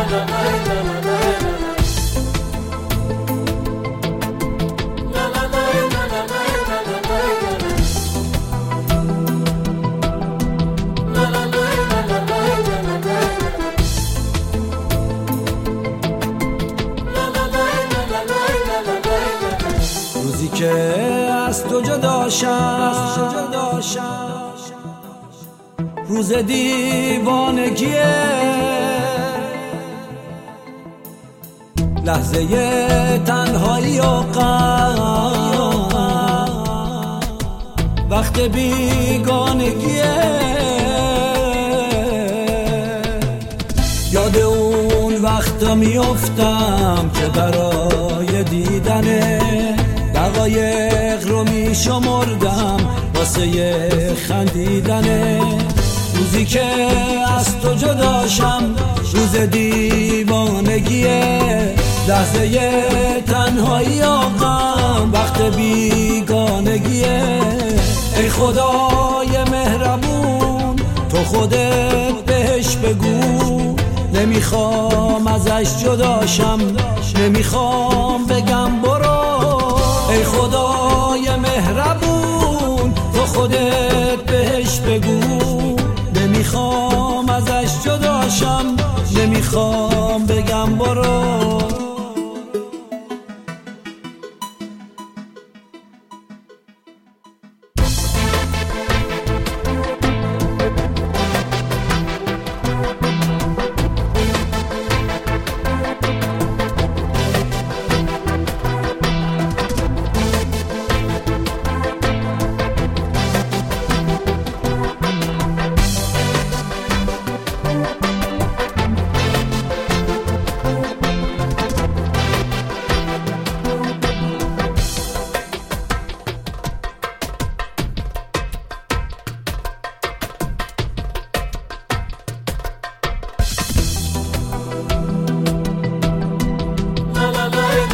روزی که از تو جدا شم روز دیوانگیه، لحظه تنهایی و غم، وقت بیگانگیه. یاد اون وقتا میافتم که برای دیدن دقایق رو میشمردم واسه خندیدن. روزی که از تو جدا شم روز دیوانگیه، لحظه تنهایی و غم، وقت بیگانگیه. ای خدای مهربون تو خودت بهش بگو، نمیخوام ازش جدا شم، نمیخوام بگم برو. ای خدای مهربون تو خودت بهش بگو، نمیخوام ازش جدا شم، نمیخوام بگم برو.